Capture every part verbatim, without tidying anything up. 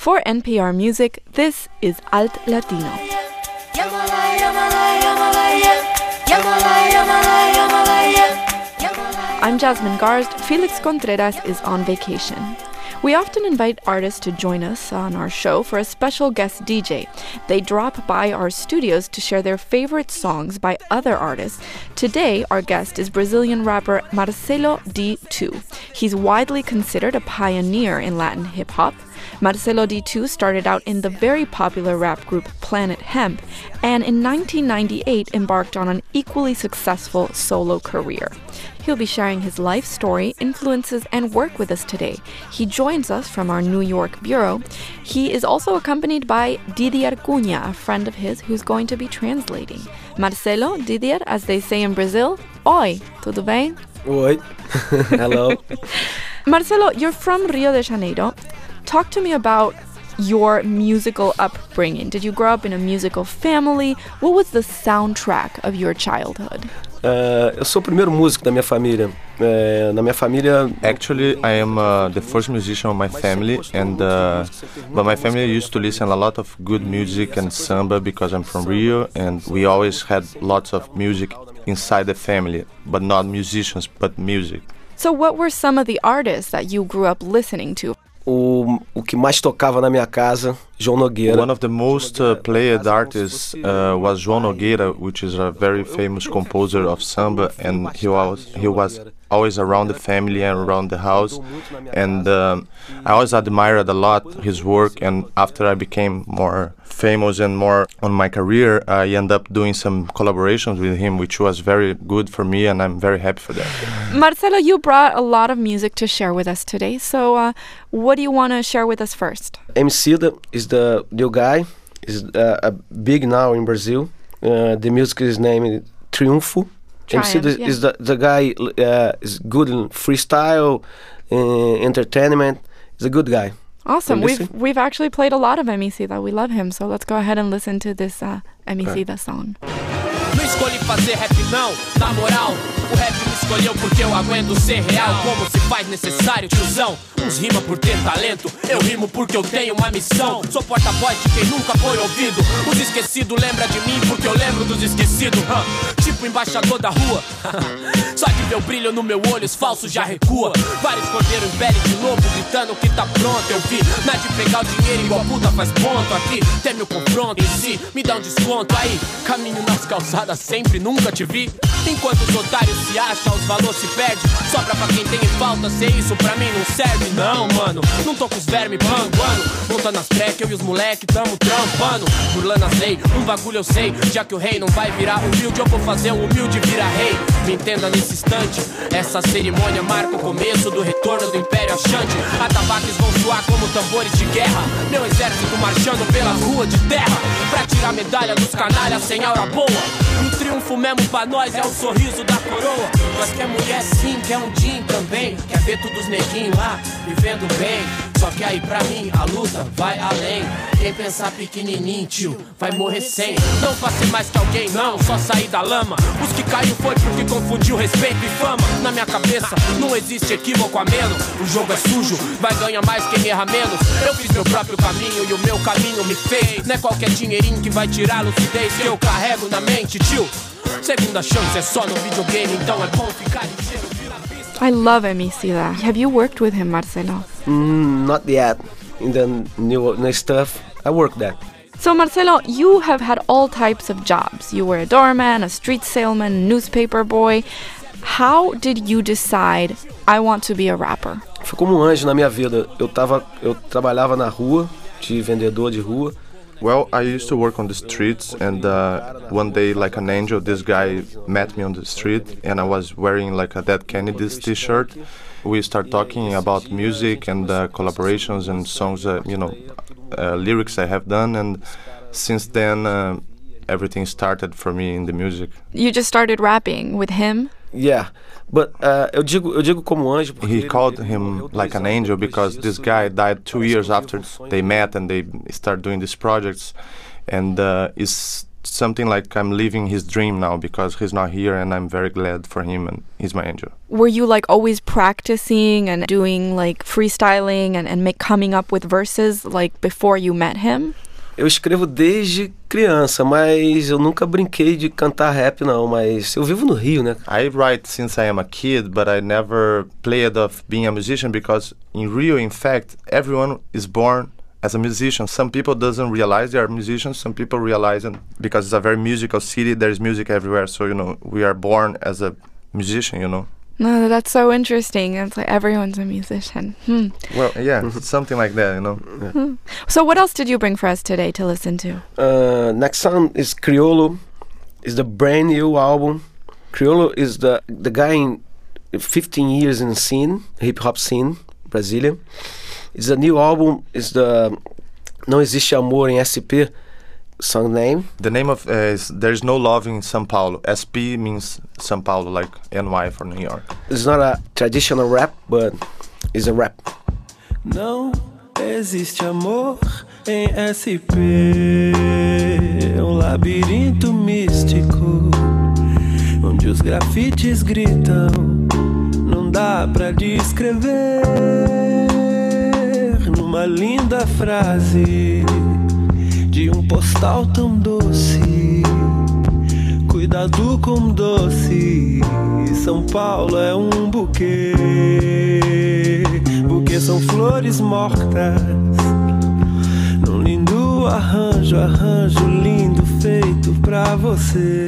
For N P R Music, this is Alt Latino. I'm Jasmine Garst. Felix Contreras is on vacation. We often invite artists to join us on our show for a special guest D J. They drop by our studios to share their favorite songs by other artists. Today, our guest is Brazilian rapper Marcelo D two. He's widely considered a pioneer in Latin hip-hop. Marcelo D two started out in the very popular rap group Planet Hemp, and in nineteen ninety-eight embarked on an equally successful solo career. He'll be sharing his life story, influences, and work with us today. He joins us from our New York bureau. He is also accompanied by Didier Cunha, a friend of his who's going to be translating. Marcelo, Didier, as they say in Brazil, oi, tudo bem? Oi, hello. Marcelo, you're from Rio de Janeiro. Talk to me about your musical upbringing. Did you grow up in a musical family? What was the soundtrack of your childhood? Uh, eu sou o primeiro músico da minha família. Uh, na minha família, actually, I am uh, the first musician of my family, and uh, but my family used to listen a lot of good music and samba because I'm from Rio, and we always had lots of music inside the family, but not musicians, but music. So, what were some of the artists that you grew up listening to? O, o que mais tocava na minha casa, João Nogueira. One of the most uh, played artists uh, was João Nogueira, which is a very famous composer of samba, and he was he was always around the family and around the house, and um, I always admired a lot his work. And after I became more famous and more on my career, I ended up doing some collaborations with him, which was very good for me, and I'm very happy for that. Marcelo, you brought a lot of music to share with us today, so uh, what do you want to share with us first? Emicida is the new guy. Is uh, uh, big now in Brazil. Uh, the music is named Triunfo. Emicida yeah. is the the guy uh, is good in freestyle, uh, entertainment. He's a good guy. Awesome. We've we've actually played a lot of Emicida. We love him. So let's go ahead and listen to this uh, Emicida song. Não escolhi fazer rap não, na moral. O rap me escolheu porque eu aguento ser real. Como se faz necessário, tiozão. Uns rima por ter talento, eu rimo porque eu tenho uma missão. Sou porta-voz de quem nunca foi ouvido. Os esquecidos lembram de mim porque eu lembro dos esquecidos. Huh? Tipo embaixador da rua. Só de ver o brilho no meu olho, os falsos já recua. Vários cordeiros em pele de novo, gritando que tá pronto. Eu vi, nada de pegar o dinheiro igual puta faz ponto. Aqui tem meu confronto em si, me dá um desconto. Aí, caminho nas calçadas sempre, nunca te vi. Enquanto os otários se acham, os valores se perdem. Sobra pra quem tem em falta, ser isso pra mim não serve. Não, mano, não tô com os vermes panguando. Montando as track, eu e os moleque tamo trampando. Burlando as leis, um bagulho eu sei. Já que o rei não vai virar humilde, eu vou fazer o humilde virar rei. Me entenda nesse instante, essa cerimônia marca o começo do retorno do Império Achante. Atabaques vão soar como tambores de guerra. Meu exército marchando pelas ruas de terra pra tirar a medalha dos canalhas sem aura boa. Um triunfo mesmo pra nós é o sorriso da coroa. Nós quer mulher sim, quer um din também. Quer ver todos os neguinhos lá, vivendo bem. Só que aí pra mim a luta vai além. Quem pensar pequenininho, tio, vai morrer sem. Não faça mais que alguém, não, só sair da lama. Os que caiu foi porque confundiu respeito e fama. Na minha cabeça não existe equívoco a menos. O jogo é sujo, vai ganhar mais quem erra menos. Eu fiz meu próprio caminho e o meu caminho me fez. Não é qualquer dinheirinho que vai tirar a lucidez que eu carrego na mente, tio. Segunda chance é só no videogame, então é bom ficar ligeiro. I love Emicida. Have you worked with him, Marcelo? Mm, not yet. In the new, new stuff, I work that. So, Marcelo, you have had all types of jobs. You were a doorman, a street salesman, newspaper boy. How did you decide, I want to be a rapper? Foi como um anjo na minha vida. Eu tava, eu trabalhava na rua, de vendedor de rua. Well, I used to work on the streets, and uh, one day, like an angel, this guy met me on the street, and I was wearing like a Dead Kennedys t-shirt. We started talking about music and uh, collaborations and songs, uh, you know, uh, lyrics I have done, and since then, uh, everything started for me in the music. You just started rapping with him? Yeah, but uh, eu digo, eu digo como anjo. He called him like an angel because this guy died two years after they met and they started doing these projects, and uh, it's something like I'm living his dream now because he's not here, and I'm very glad for him, and he's my angel. Were you like always practicing and doing like freestyling and, and make, coming up with verses like before you met him? Eu escrevo desde criança, mas eu nunca brinquei de cantar rap não, mas eu vivo no Rio, né? I write since I am a kid, but I never played of being a musician because in Rio, in fact, everyone is born as a musician. Some people doesn't realize they are musicians, some people realize it because it's a very musical city, there's music everywhere, so, you know, we are born as a musician, you know. No, that's so interesting. It's like everyone's a musician. Hmm. Well, yeah, something like that, you know. Yeah. Hmm. So what else did you bring for us today to listen to? Uh, next song is Criolo. It's the brand new album. Criolo is the the guy in fifteen years in the scene, hip hop scene, Brasília. It's a new album. It's the Não Existe Amor em S P song name. The name of uh, is There's No Love in São Paulo. S P means São Paulo, like N Y for New York. It's not a traditional rap, but it's a rap. Não existe amor em S P, um labirinto místico, onde os grafites gritam, não dá pra descrever numa linda frase de um postal tão doce. Cuidado com doce, São Paulo é um buquê. Buquê são flores mortas, num lindo arranjo, arranjo lindo feito pra você.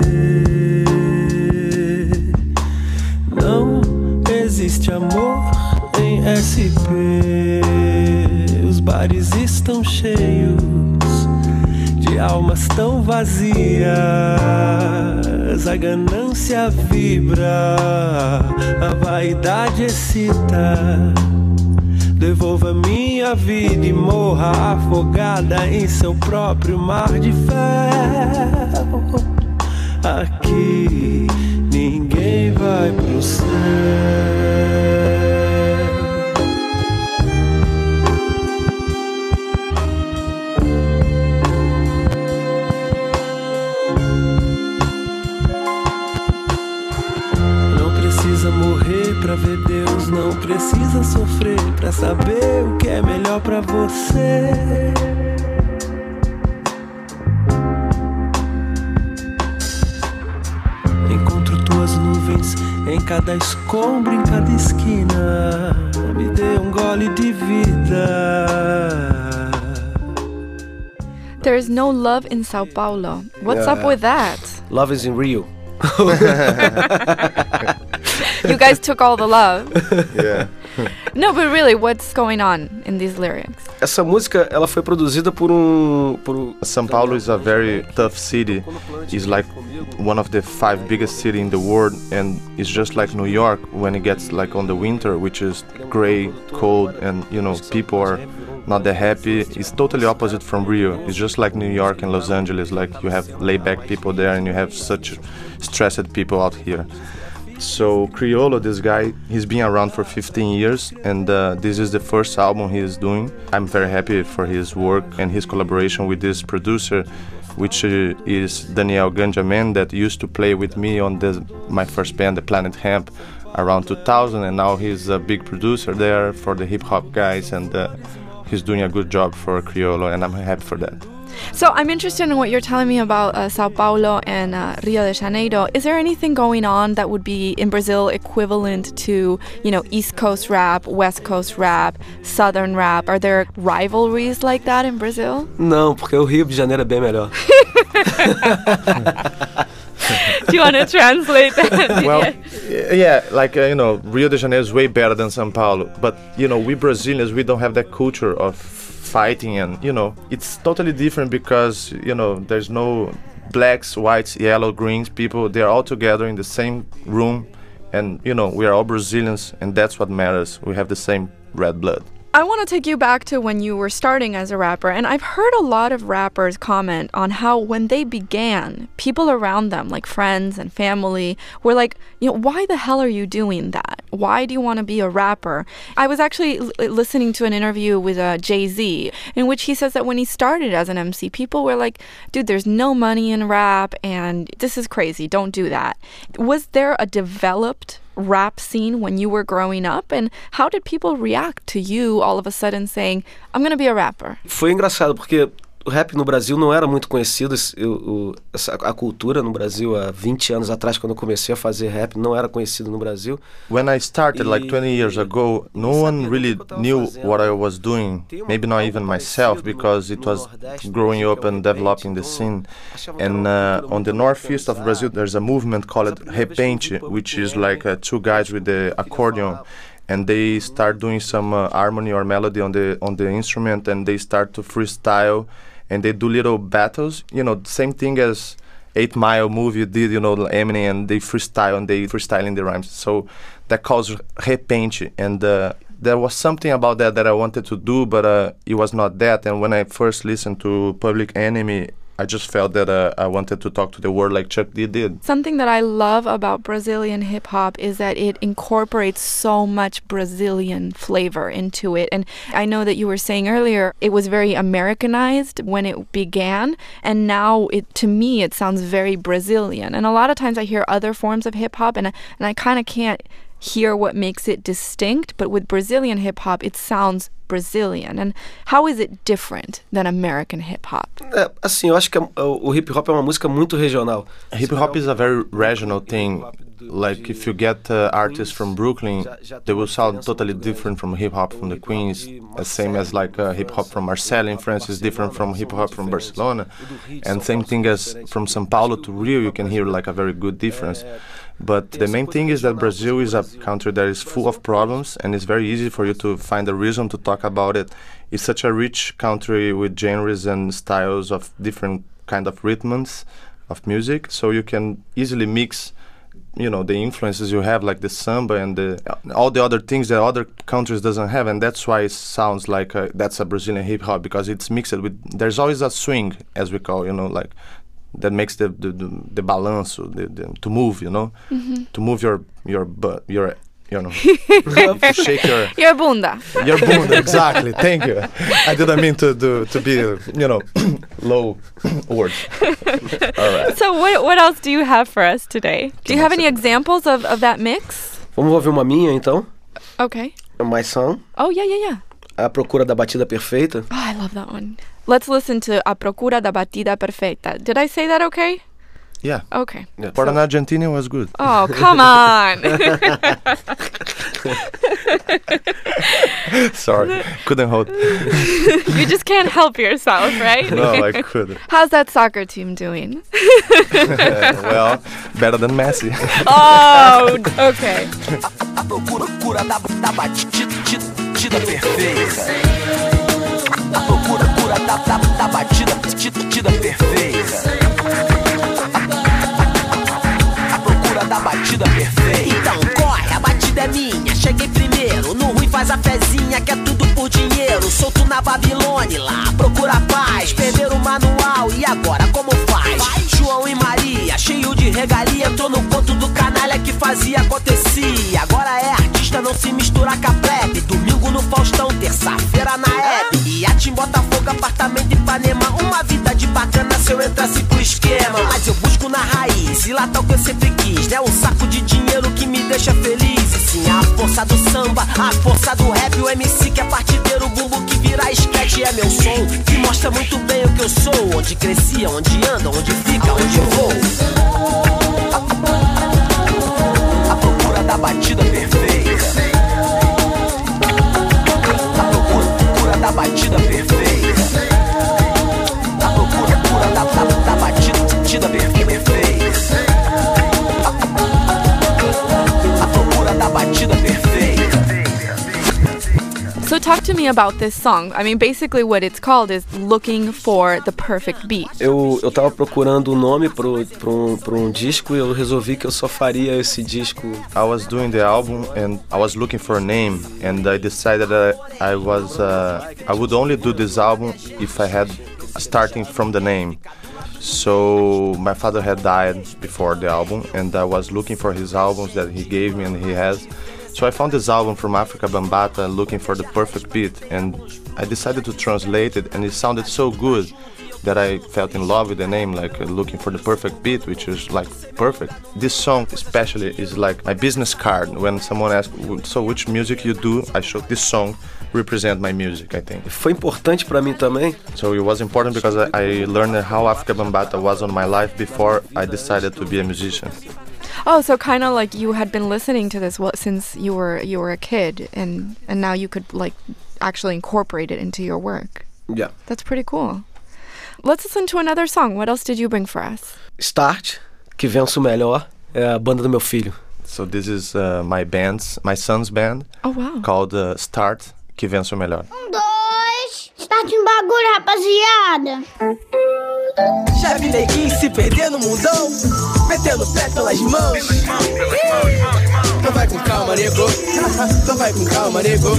Não existe amor em S P, os bares estão cheios de almas tão vazias, a ganância vibra, a vaidade excita. Devolva minha vida e morra afogada em seu próprio mar de ferro. Aqui ninguém vai pro céu. Morrer pra ver Deus, não precisa sofrer pra saber o que é melhor pra você. Encontro tuas nuvens em cada escombro, em cada esquina. Me dê um gole de vida. There's no love in Sao Paulo. What's yeah. up with that? Love is in Rio. You guys took all the love. Yeah. No, but really, what's going on in these lyrics? Essa música, ela foi produzida por um... Por... São Paulo is a very tough city. It's like one of the five biggest cities in the world, and it's just like New York when it gets like on the winter, which is gray, cold, and you know, people are not that happy. It's totally opposite from Rio. It's just like New York and Los Angeles, like you have laid-back people there and you have such stressed people out here. So Criolo, this guy, he's been around for fifteen years, and uh, this is the first album he is doing. I'm very happy for his work and his collaboration with this producer, which uh, is Daniel Ganjamin, that used to play with me on the, my first band, the Planet Hemp, around two thousand, and now he's a big producer there for the hip-hop guys, and uh, he's doing a good job for Criolo, and I'm happy for that. So I'm interested in what you're telling me about uh, Sao Paulo and uh, Rio de Janeiro. Is there anything going on that would be in Brazil equivalent to, you know, East Coast rap, West Coast rap, Southern rap? Are there rivalries like that in Brazil? Não, porque o Rio de Janeiro é bem melhor. Do you want to translate that? Well, yeah, like, uh, you know, Rio de Janeiro is way better than São Paulo. But, you know, we Brazilians, we don't have that culture of fighting, and, you know, it's totally different because, you know, there's no blacks, whites, yellow, greens, people. They're all together in the same room, and, you know, we are all Brazilians, and that's what matters. We have the same red blood. I want to take you back to when you were starting as a rapper, and I've heard a lot of rappers comment on how when they began, people around them, like friends and family, were like, you know, why the hell are you doing that? Why do you want to be a rapper? I was actually l- listening to an interview with uh, Jay-Z in which he says that when he started as an M C, people were like, dude, there's no money in rap and this is crazy. Don't do that. Was there a developed rap scene when you were growing up? And how did people react to you all of a sudden saying, I'm going to be a rapper? Foi engraçado porque o rap no Brasil não era muito conhecido. Eu, o, essa, a cultura no Brasil há vinte anos atrás, quando eu comecei a fazer rap, não era conhecido no Brasil. When I started like twenty years ago, no one really knew what I was doing, maybe not even myself, because it was growing up and developing the scene. And uh, on the northeast of Brazil, there's a movement called Repente, which is like uh, two guys with the accordion, and they start doing some uh, harmony or melody on the on the instrument, and they start to freestyle. And they do little battles, you know, same thing as Eight Mile movie did, you know, Eminem, and they freestyle and they freestyle in the rhymes. So that calls Repente. And uh, there was something about that that I wanted to do, but uh, it was not that. And when I first listened to Public Enemy, I just felt that uh, I wanted to talk to the world like Chuck D did. Something that I love about Brazilian hip-hop is that it incorporates so much Brazilian flavor into it. And I know that you were saying earlier it was very Americanized when it began, and now it, to me, it sounds very Brazilian. And a lot of times I hear other forms of hip-hop, and, and I kind of can't hear what makes it distinct, but with Brazilian hip-hop, it sounds Brazilian. And how is it different than American hip-hop? É, assim, eu acho que a, o hip-hop é uma música muito regional. Hip-hop is a very regional thing. Like if you get uh, artists from Brooklyn, they will sound totally different from hip-hop from the Queens, the same as like uh, hip-hop from Marseille in France is different from hip-hop from Barcelona, and same thing as from São Paulo to Rio, you can hear like a very good difference. But the main thing is that Brazil is a country that is full of problems, and it's very easy for you to find a reason to talk about it. It's such a rich country with genres and styles of different kind of rhythms of music, so you can easily mix, you know, the influences you have, like the samba and the all the other things that other countries doesn't have, and that's why it sounds like a, that's a Brazilian hip hop, because it's mixed with. There's always a swing, as we call, you know, like that makes the the the, the balance, the, the, to move, you know, mm-hmm. to move your your butt, your you know, to shake your your bunda, your bunda. Exactly. Thank you. I didn't mean to do to be, you know, low words. All right. So what what else do you have for us today? Do you have any examples of, of that mix? Vamos ouvir uma minha, então? Okay. My song. Oh, yeah, yeah, yeah. A Procura da Batida Perfeita. Oh, I love that one. Let's listen to A Procura da Batida Perfeita. Did I say that okay? Yeah. Okay. Yeah. For an Argentinian was good. Oh, come on. Sorry, couldn't hold. You just can't help yourself, right? No, I couldn't. How's that soccer team doing? Well, better than Messi. Oh, okay. A procura da batida perfeita. A procura da batida perfeita. Da batida perfeita. Então corre, a batida é minha. Cheguei primeiro, no ruim faz a fezinha, que é tudo por dinheiro. Solto na Babilônia, lá procura paz. Perderam o manual e agora como faz? João e Maria, cheio de regalia, entrou no conto do canalha que fazia acontecia. Agora é artista, não se mistura com a plebe. Domingo no Faustão, terça-feira na Hebe. E a Tim Botafogo, apartamento em Ipanema. Uma vida de bacana se eu entrasse pro esquema. Mas eu busco na raiz, e lá tá o que eu sempre quis. É um saco de dinheiro que me deixa feliz. E sim, a força do samba, a força do rap. O M C que é partideiro, o bumbo que vira esquete. É meu som, que mostra muito bem o que eu sou. Onde cresci, onde anda, onde fica, onde vou. A procura da batida perfeita. A procura da batida perfeita. A procura da, da, da batida perfeita. So talk to me about this song. I mean, basically what it's called is Looking for the Perfect Beat. Eu, eu tava procurando um nome pro, pro, pro um disco e eu resolvi que eu só faria esse disco. I was doing the album and I was looking for a name, and I decided that I was uh, I would only do this album if I had starting from the name. So my father had died before the album, and I was looking for his albums that he gave me and he has. So I found this album from Africa Bambaataa looking for the perfect beat, and I decided to translate it, and it sounded so good that I felt in love with the name, like uh, looking for the perfect beat, which is like perfect. This song especially is like my business card. When someone asks, so which music you do, I show this song represent my music, I think. Foi importante para mim também. So it was important because I, I learned how Africa Bambaataa was on my life before I decided to be a musician. Oh, so kind of like you had been listening to this well, since you were you were a kid, and and now you could like actually incorporate it into your work. Yeah. That's pretty cool. Let's listen to another song. What else did you bring for us? Start, que vença o melhor, é a banda do meu filho. So this is uh, my band's, my son's band. Oh, wow. Called uh, Start, que vença o melhor. Um, dois, start um bagulho, rapaziada. Já vi neguinho se perder no mundão, metendo o pé pelas mãos. Então vai com calma, nego. Então vai com calma, nego.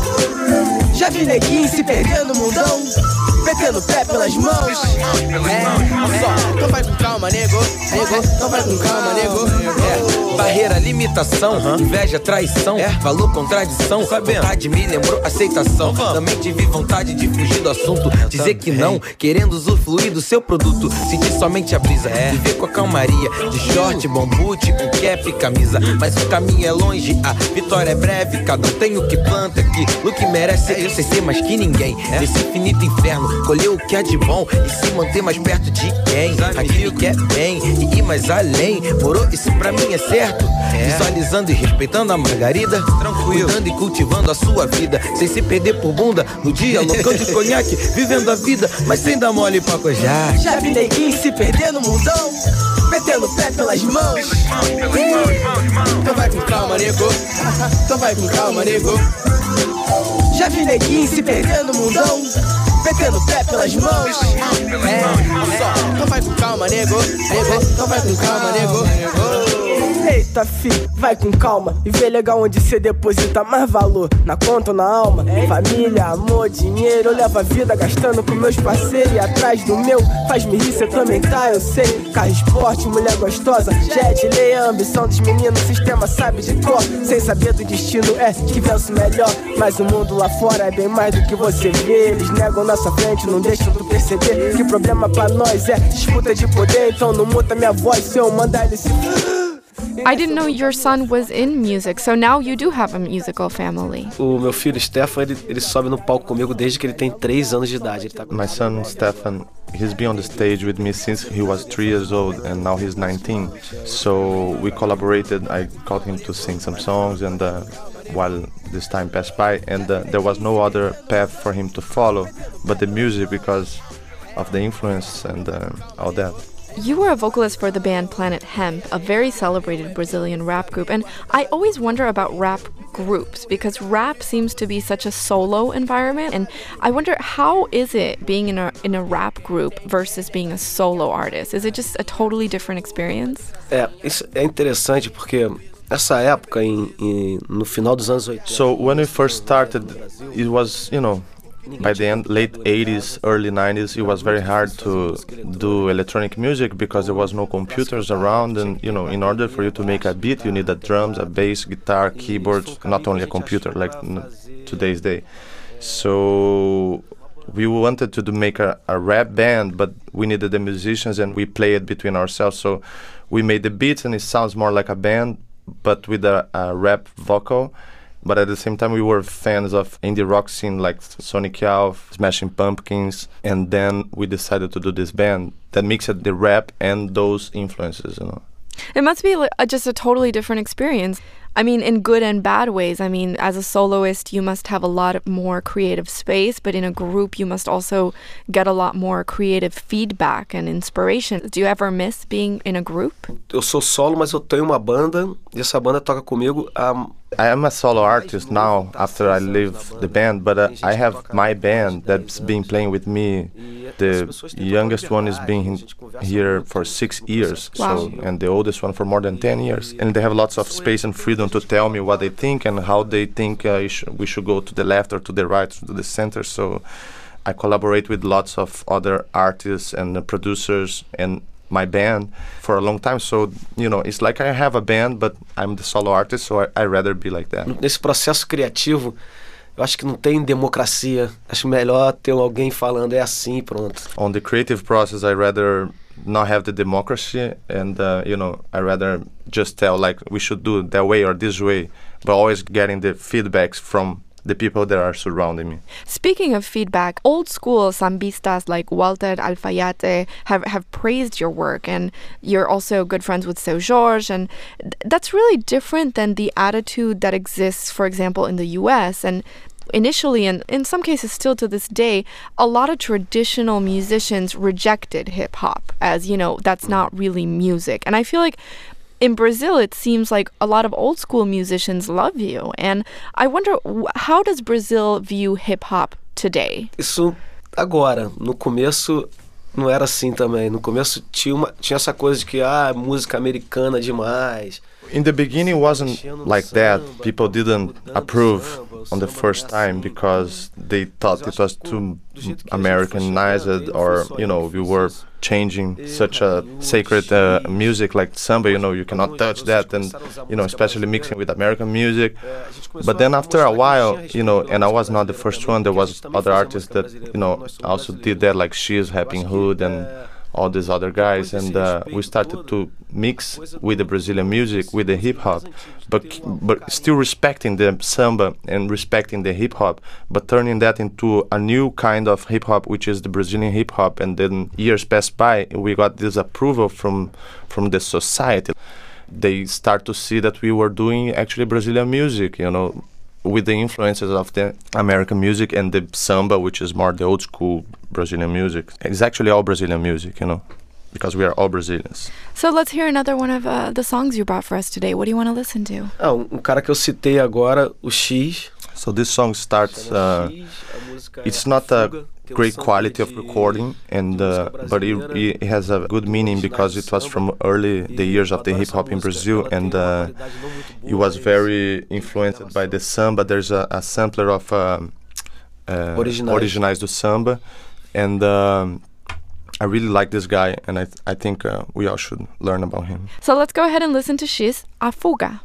Já vi neguinho se perder no mundão, metendo o pé pelas mãos. É, olha só, então vai com calma, nego. Nego, então vai com calma, nego. É, barreira, limitação, uh-huh. Inveja, traição, é. Valor, contradição. Vontade me lembrou aceitação. Uh-huh. Também tive vontade de fugir do assunto, dizer que não, querendo usufruir do seu produto. Sentir somente a brisa, é. Viver com a calmaria, de short, bombute, com cap e camisa. Mas o caminho é longe, a vitória é breve. Cada um tem o que planta, que o que merece é sem ser mais que ninguém. É. Nesse infinito inferno, colher o que é de bom e se manter mais perto de quem? Aqui me quer bem e ir mais além. Morou, isso pra mim é certo. É. Visualizando e respeitando a margarida, tranquilo, cuidando e cultivando a sua vida, sem se perder por bunda no dia, loucão de conhaque, vivendo a vida, mas sem dar mole pra cojar. Já vi neguinho se perder no mundão, metendo o pé pelas mãos. Então vai com calma, nego. Então vai com calma, nego. Já vi neguinho se perder no mundão, metendo o pé pelas mãos. É, olha só, então vai com calma, nego. Nego, então vai com calma, nego. Eita, fi, vai com calma e vê legal onde cê deposita mais valor, na conta ou na alma. Família, amor, dinheiro, eu levo a vida gastando com meus parceiros. E atrás do meu, faz-me rir, cê também tá, eu sei. Carro, esporte, mulher gostosa, já é de lei. A ambição dos meninos, o sistema sabe de cor. Sem saber do destino é que vence melhor. Mas o mundo lá fora é bem mais do que você vê. Eles negam nossa frente, não deixam tu perceber que problema pra nós é disputa de poder. Então não muta minha voz se eu mandar ele se... I didn't know your son was in music, so now you do have a musical family. O meu filho Stefan, ele, ele sobe no palco comigo desde que ele tem três anos de idade. Ele tá com... My son Stefan, he's been on the stage with me since he was three years old, and now he's nineteen. So we collaborated. I got him to sing some songs, and uh, while this time passed by, and uh, there was no other path for him to follow but the music because of the influence and uh, all that. You were a vocalist for the band Planet Hemp, a very celebrated Brazilian rap group, and I always wonder about rap groups because rap seems to be such a solo environment, and I wonder how is it being in a in a rap group versus being a solo artist? Is it just a totally different experience? É, isso é interessante porque nessa época, em, em, no final dos anos oitenta... So when we first started, it was, you know, by the end, late eighties, early nineties, it was very hard to do electronic music because there was no computers around, and you know, in order for you to make a beat, you need a drums, a bass, guitar, keyboards, not only a computer like today's day. So we wanted to do, make a, a rap band, but we needed the musicians, and we play it between ourselves. So we made the beats, and it sounds more like a band, but with a, a rap vocal. But at the same time, we were fans of indie rock scene like Sonic Youth, Smashing Pumpkins, and then we decided to do this band that mixed the rap and those influences, you know. It must be like a, just a totally different experience. I mean, in good and bad ways. I mean, as a soloist, you must have a lot of more creative space, but in a group, you must also get a lot more creative feedback and inspiration. Do you ever miss being in a group? Eu sou solo, mas eu tenho uma banda, e essa banda toca comigo há... I am a solo artist now after I leave the band, but uh, I have my band that's been playing with me. The youngest one is being here for six years, wow. so and the oldest one for more than ten years. And they have lots of space and freedom to tell me what they think and how they think uh, we should go to the left or to the right or to the center. So I collaborate with lots of other artists and uh, producers, and my band for a long time. So, you know, it's like I have a band, but I'm the solo artist, so I, I'd rather be like that. Nesse processo criativo, eu acho que não tem democracia. Acho melhor ter alguém falando, é assim, pronto. On the creative process, I'd rather not have the democracy, and, uh, you know, I'd rather just tell, like, we should do it that way or this way, but always getting the feedbacks from the people that are surrounding me. Speaking of feedback, old school sambistas like Walter Alfayate have, have praised your work, and you're also good friends with Seu Jorge, and th- that's really different than the attitude that exists, for example, in the U S, and initially, and in some cases still to this day, a lot of traditional musicians rejected hip-hop as, you know, that's not really music. And I feel like in Brazil, it seems like a lot of old school musicians love you. And I wonder, how does Brazil view hip-hop today? Isso agora. No começo não era assim também. No começo tinha, uma, tinha essa coisa de que, ah, música americana demais. In the beginning, it wasn't like that. People didn't approve on the first time because they thought it was too Americanized, or, you know, we were changing such a sacred uh, music like samba, you know, you cannot touch that, and, you know, especially mixing with American music. But then after a while, you know, and I was not the first one, there was other artists that, you know, also did that, like She's, Rapping Hood, and all these other guys, and uh, we started to mix with the Brazilian music, with the hip-hop, but but still respecting the samba and respecting the hip-hop, but turning that into a new kind of hip-hop, which is the Brazilian hip-hop. And then years passed by, we got this approval from from the society. They start to see that we were doing actually Brazilian music, you know, with the influences of the American music and the samba, which is more the old school Brazilian music. It's actually all Brazilian music, you know, because we are all Brazilians. So let's hear another one of uh, the songs you brought for us today. What do you want to listen to? Ah, um, um cara que eu citei agora, o X. So this song starts, uh, it's not a great quality of recording, and uh, but it, it has a good meaning because it was from early the years of the hip hop in Brazil, and uh, it was very influenced by the samba. There's a, a sampler of um, uh, Originais do Samba, and um, I really like this guy, and I th- I think uh, we all should learn about him. So let's go ahead and listen to X, A Fuga.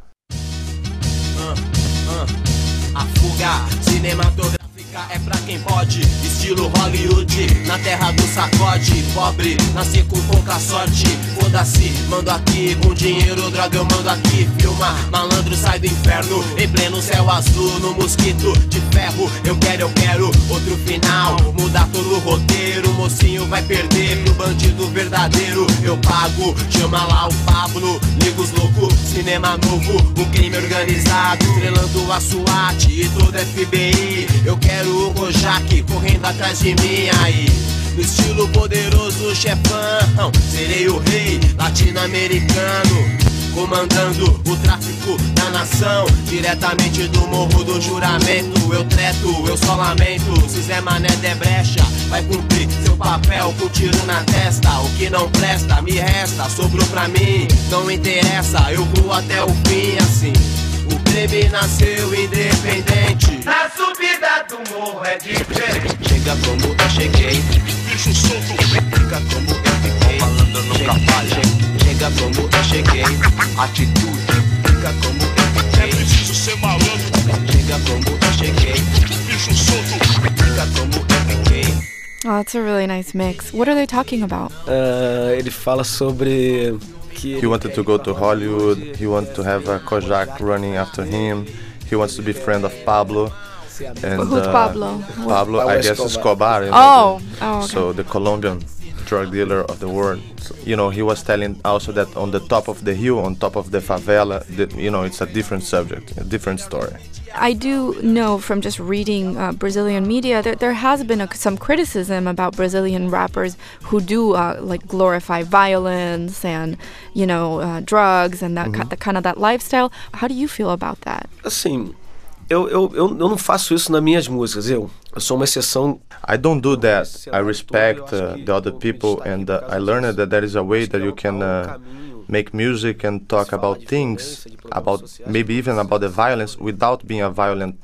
Uh, uh, a fuga cinematográfica é pra quem pode, estilo Hollywood, na terra do sacode. Pobre, nasci com pouca sorte, foda-se, mando aqui. Com dinheiro, droga, eu mando aqui. Filma, malandro, sai do inferno, em pleno céu azul, no mosquito de ferro. Eu quero, eu quero outro final, mudar todo o roteiro. Mocinho vai perder pro bandido verdadeiro. Eu pago, chama lá o Pablo, liga os loucos, cinema novo, um crime organizado, estrelando a SWAT e todo F B I. Eu quero o Kojak correndo atrás de mim aí, no estilo poderoso chefão. Serei o rei latino-americano, comandando o tráfico da nação, diretamente do morro do juramento. Eu treto, eu só lamento. Se Zé Mané der brecha, vai cumprir seu papel com tiro na testa. O que não presta, me resta, sobrou pra mim, não interessa, eu vou até o fim assim. O crime nasceu independente, na subida do morro é diferente. Chega como eu cheguei, bicho solto, fica como eu fiquei. Falando nunca falha. Chega como eu cheguei, atitude, fica como eu fiquei. É preciso ser malandro. Chega como eu cheguei, bicho solto, fica como eu fiquei. Oh, that's a really nice mix. What are they talking about? Uh, ele fala sobre... He wanted to go to Hollywood, he wanted to have a Kojak running after him, he wants to be friend of Pablo. And, Who's uh, Pablo? Pablo, I guess Escobar. You know, oh, oh okay. So the Colombian drug dealer of the world. So, you know, he was telling also that on the top of the hill, on top of the favela, the, you know, it's a different subject, a different story. I do know from just reading uh, Brazilian media that there has been a, some criticism about Brazilian rappers who do uh, like glorify violence and, you know, uh, drugs and that, mm-hmm. ki- the kind of that lifestyle. How do you feel about that? Assim, eu, eu, eu, eu não faço isso nas minhas músicas, eu. Eu sou uma exceção. I don't do that. I respect uh, the other people, and uh, I learned that there is a way that you can uh, make music and talk about things, about maybe even about the violence without being a violent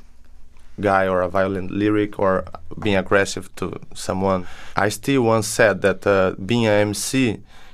guy or a violent lyric or being aggressive to someone. I still once said that uh, being an M C,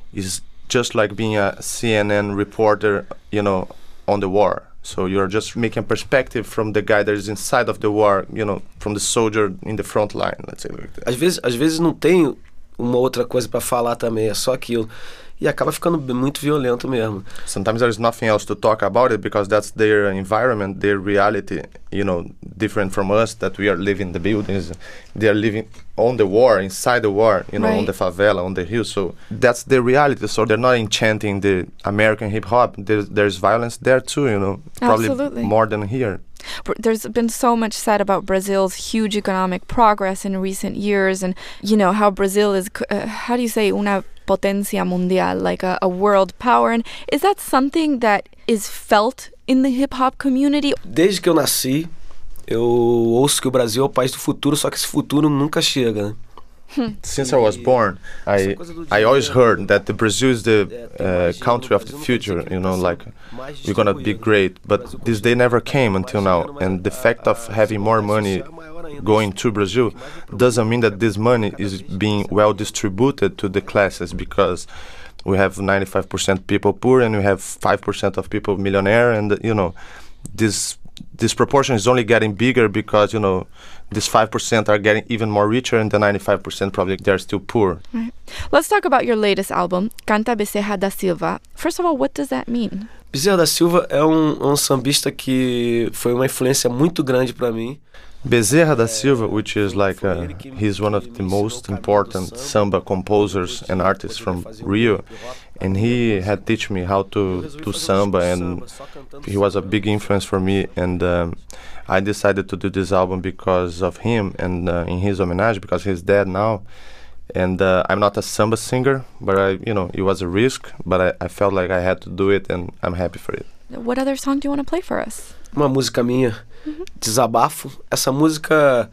is just like being a C N N reporter, you know, on the war. So you're just making a perspective from the guy that is inside of the war, you know, from the soldier in the front line, let's say like that. Às vezes, às vezes não tem uma outra coisa para falar também, é só aquilo. E acaba ficando muito violento mesmo. Sometimes there's nothing else to talk about it because that's their environment, their reality, you know, different from us, that we are living in the buildings. They are living on the war, inside the war, you know, Right. on the favela, on the hill. So that's their reality. So they're not enchanting the American hip hop. There's, there's violence there too, you know, probably Absolutely. more than here. Br- There's been so much said about Brazil's huge economic progress in recent years, and you know how Brazil is, c- uh, how do you say, una potencia mundial, like a, a world power. And is that something that is felt in the hip hop community? Desde que eu nasci, eu ouço que o Brasil é o país do futuro, só que esse futuro nunca chega, né? Since I was born, I I always heard that the Brazil is the uh, country of the future. You know, like we're gonna be great. But this day never came until now. And the fact of having more money going to Brazil doesn't mean that this money is being well distributed to the classes, because we have ninety-five percent people poor and we have five percent of people millionaire, and you know, this this proportion is only getting bigger because, you know, these five percent are getting even more richer and the ninety-five percent probably they're still poor. Right. Let's talk about your latest album, Canta Bezerra da Silva. First of all, what does that mean? Bezerra da Silva é um, um sambista que foi uma influência muito grande para mim. Bezerra da Silva, which is like uh, he's one of the most important samba composers and artists from Rio, and he had teach me how to do samba, and he was a big influence for me. And um, I decided to do this album because of him and uh, in his homenage, because he's dead now. And uh, I'm not a samba singer, but I, you know, it was a risk, but I, I felt like I had to do it, and I'm happy for it. What other song do you want to play for us? Uma música minha, Desabafo. Essa música,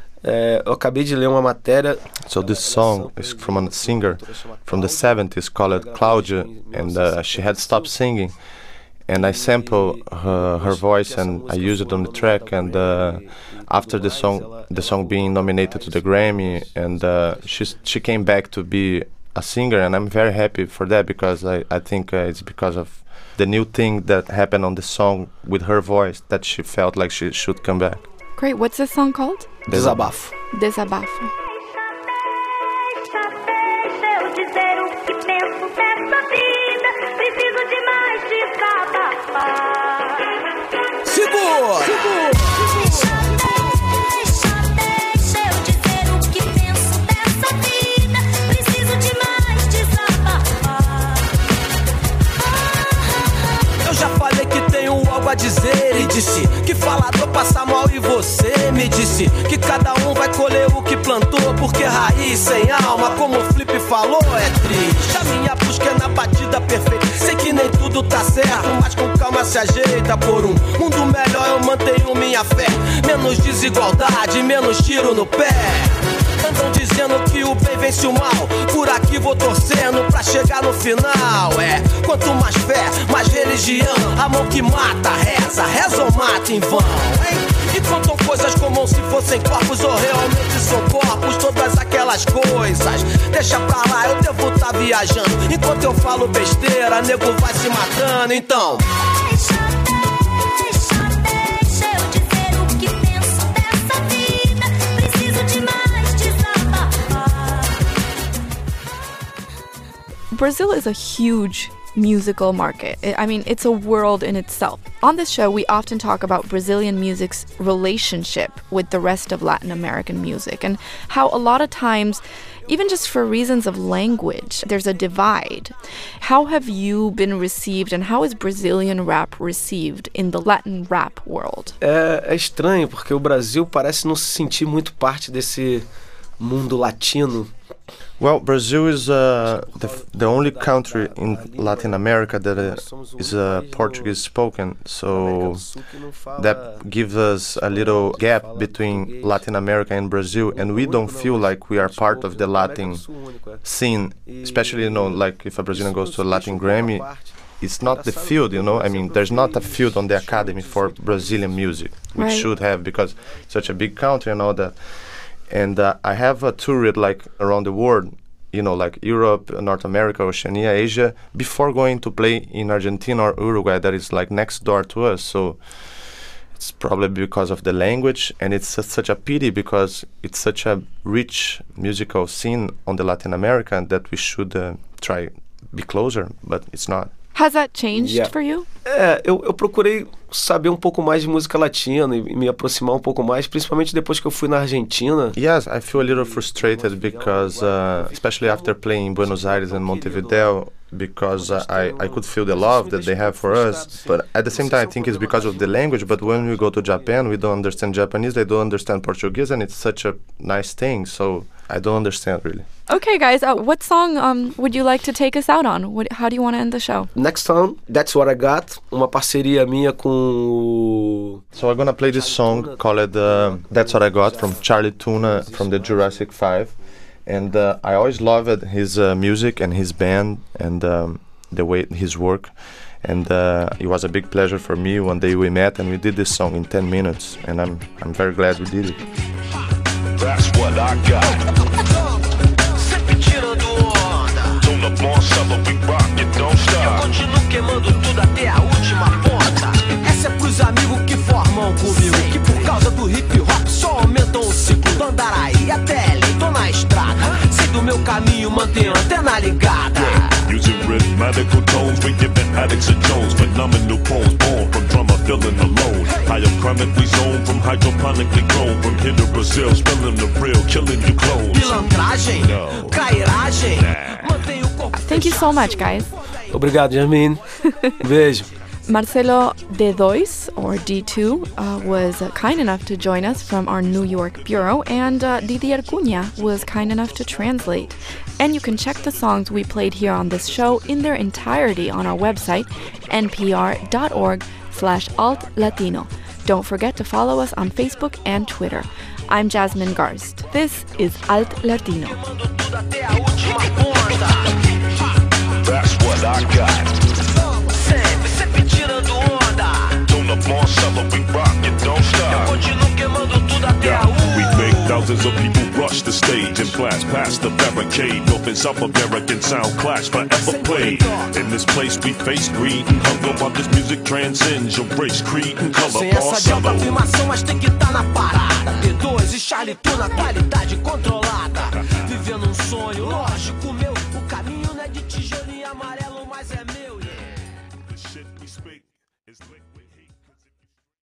é, eu acabei de ler uma matéria. So this song is from a singer from the seventies called Claudia, and uh, she had stopped singing, and I sample her, her voice and I use it on the track. And uh, after the song, the song being nominated to the Grammy, and uh, she she came back to be a singer, and I'm very happy for that, because I I think uh, it's because of the new thing that happened on the song with her voice that she felt like she should come back. Great. What's this song called? Desabafo. Desabafo. Segura! Segura! Eu já falei que tenho algo a dizer e disse que falador passa mal, e você me disse que cada um vai colher o que plantou, porque raiz sem alma, como o Flip falou, é triste. A minha busca é na batida perfeita, sei que nem tudo tá certo, mas com calma se ajeita. Por um mundo melhor eu mantenho minha fé, menos desigualdade, menos tiro no pé. Andam dizendo que o bem vence o mal, por aqui vou torcendo pra chegar no final. É, quanto mais fé, mais religião, a mão que mata, reza, reza ou mata em vão, hein? E contam coisas como se fossem corpos, ou realmente são corpos, todas aquelas coisas. Deixa pra lá, eu devo tá viajando, enquanto eu falo besteira, nego vai se matando, então... Brazil is a huge musical market. I I mean, it's a world in itself. On this show, we often talk about Brazilian music's relationship with the rest of Latin American music, and how a lot of times, even just for reasons of language, there's a divide. How have you been received, and how is Brazilian rap received in the Latin rap world? É, é estranho, porque o Brasil parece não se sentir muito parte desse mundo latino. Well, Brazil is uh, the, f- the only country in Latin America that uh, is uh, Portuguese spoken, so that gives us a little gap between Latin America and Brazil, and we don't feel like we are part of the Latin scene, especially, you know, like if a Brazilian goes to a Latin Grammy, it's not the field, you know, I mean, there's not a field on the academy for Brazilian music, which Right. should have, because it's such a big country and all that. And uh, I have uh, toured like around the world, you know, like Europe, North America, Oceania, Asia, before going to play in Argentina or Uruguay, that is like next door to us. So it's probably because of the language, and it's su- such a pity because it's such a rich musical scene on the Latin America that we should uh, try be closer, but it's not. Has that changed Yeah. for you? É, eu, eu procurei saber um pouco mais de música latina e, e me aproximar um pouco mais, principalmente depois que eu fui na Argentina. Yes, I feel a little frustrated because, uh, especially after playing in Buenos Aires and Montevideo, because uh, I, I could feel the love that they have for us. But at the same time, I think it's because of the language. But when we go to Japan, we don't understand Japanese, they don't understand Portuguese, and it's such a nice thing. So I don't understand, really. Okay, guys, uh, what song um, would you like to take us out on? What, how do you want to end the show? Next Time, That's What I Got, uma parceria minha com o... So I'm gonna play this song called uh, That's What I Got from Charlie Tuna from the Jurassic five. And uh, I always loved his uh, music and his band and um, the way his work. And uh, it was a big pleasure for me. One day we met and we did this song in ten minutes. And I'm I'm very glad we did it. That's what I got. Sempre tirando onda. Tuna bom, samba, we rock it, don't stop. Eu continuo queimando tudo até a última ponta. Essa é pros amigos que formam comigo, que por causa do hip hop só aumentam o ciclo. Do Andaraí até ali, tô na estrada. Sigo o meu caminho, mantenho a antena ligada. Using rhythmical tones, we giving addicts a Jones. Phenomenal poems born from drummer feeling alone. High up chronically zone from hydroponically grown. From here to Brazil, spilling the real, killing you clones. Pilantragem, No. cairagem, mantenho o corpo. Thank you so much, guys. Obrigado, Jasmine. Beijo. Marcelo D two, or D two, uh, was uh, kind enough to join us from our New York bureau, and uh, Didier Cunha was kind enough to translate. And you can check the songs we played here on this show in their entirety on our website, npr.org slash alt latino. Don't forget to follow us on Facebook and Twitter. I'm Jasmine Garst. This is Alt Latino. Mando tudo até a última ponta. That's what I got. Sempre, sempre tirando onda. Tuna bom, samba, we rock it, don't stop. Continuo queimando tudo até a Yeah, we make última. thousands of people rush the stage and blast past the barricade. North and South American sound clash forever played. In this place we face greed and hunger while this music transcends your race, creed and color. Sem essa de Barcelona. autoafirmação, mas tem que tá na parada. D dois e Charlie Tuna, qualidade controlada. Vivendo um sonho, lógico meu. O caminho não é de tijolo e amarelo, mas é meu. Yeah. The shit we speak is liquid.